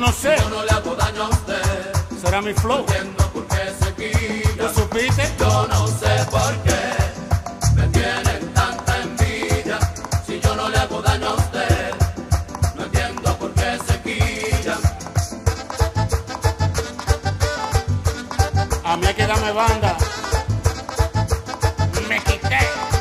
no sé. Yo no le hago daño a usted. Será mi flow. No entiendo por qué se quilla. ¿Tú supiste? Yo no sé por qué me tienen tanta envidia. Si yo no le hago daño a usted, no entiendo por qué se quilla. A mí hay que darme banda. Me quité.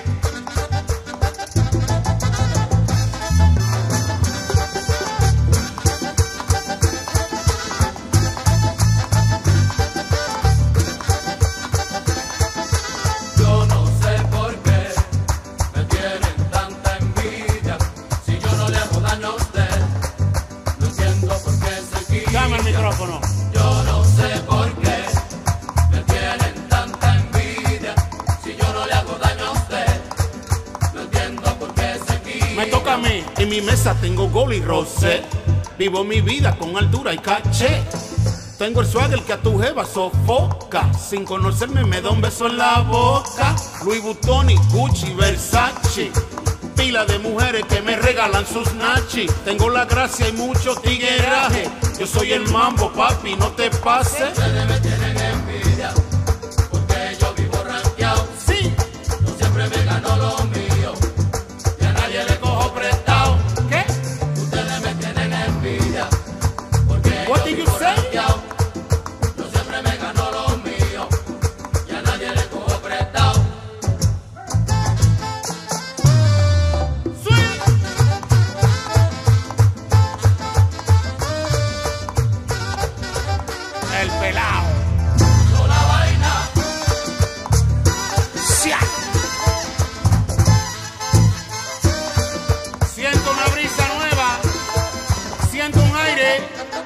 Yo no sé por qué me tienen tanta envidia. Si yo no le hago daño a usted, no entiendo por qué se quilla. Dame el micrófono. Yo no sé por qué me tienen tanta envidia. Si yo no le hago daño a usted, no entiendo por qué se quilla. Me toca a mí. En mi mesa tengo gol y rosé. Vivo mi vida con altura y caché. Tengo el swagger que a tu jeva sofoca. Sin conocerme me da un beso en la boca. Louis Vuitton, Gucci, Versace. Pila de mujeres que me regalan sus nachis. Tengo la gracia y mucho tigueraje. Yo soy el mambo, papi, no te pases. Ustedes me tienen envidia porque yo vivo rankeado. Sí. Yo siempre me gano lo mío y a nadie le cojo prestado. ¿Qué? Ustedes me tienen envidia porque What yo did you vivo say? rankeado. Yo siempre me gano lo mío y a nadie le cojo prestado. Sweet. El pelao. Toda vaina. ¡Sia! Siento una brisa nueva. Siento un aire.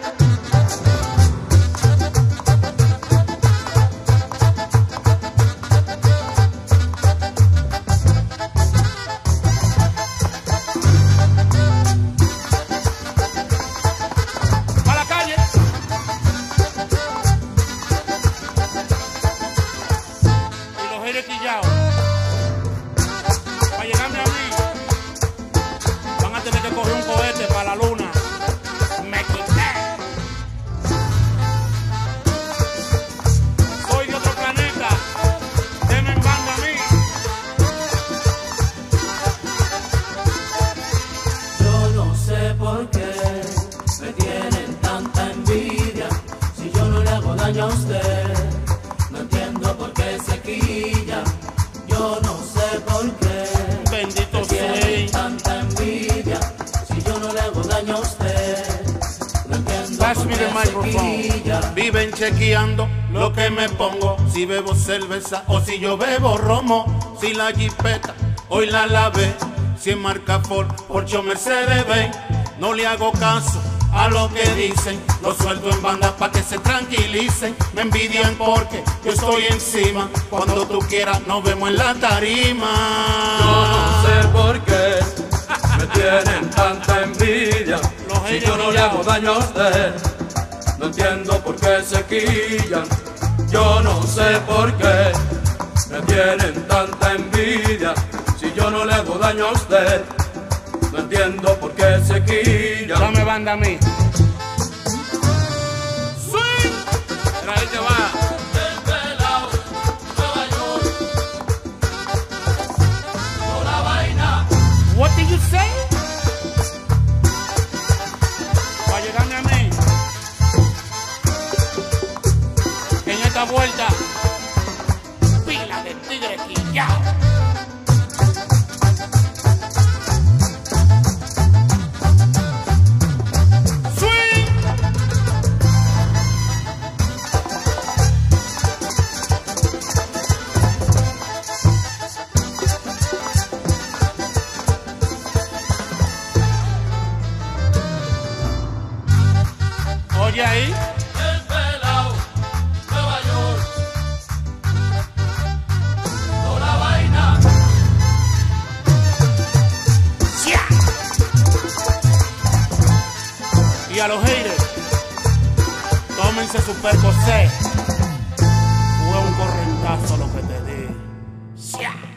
¡A la calle! Y los aires quillados. Para llegarme a mí, van a tener que coger un cohete para la luna. Me quité. Soy de otro planeta. Denme en banda a mí. Yo no sé por qué me tienen tanta envidia. Si yo no le hago daño a usted, no entiendo por qué se quilla. Yo no sé por qué Bendito me tienen soy. tanta envidia. Si yo no le hago daño a usted, no entiendo Pass por me qué the se microphone. quilla. Viven chequeando lo que me pongo. Si bebo cerveza o si yo bebo romo. Si la jipeta hoy la lavé. Si es marca Ford, Porsche o Mercedes-Benz. No le hago caso a lo que dicen. Lo suelto en banda pa' que se tranquilicen. Me envidian porque yo estoy encima. Cuando tú quieras nos vemos en la tarima. Yo no sé por qué me tienen tanta envidia. Si yo no le hago daño a usted, no entiendo por qué se quillan. Yo no sé por qué me tienen tanta envidia. Si yo no le hago daño a usted, no entiendo por qué se quillan. Dame banda a mí. Swing. Mira, ahí te va. El pelao, Nueva York, toda la vaina. What did you say? Para llegarme a mí. En esta vuelta, pila de tigre quillao. Swing. Oye ahí. El pelao, Nueva York, toda la vaina. ¡Ya! Y a los haters, tómense su percocé. Fue un correntazo lo que te di. ¡Ya!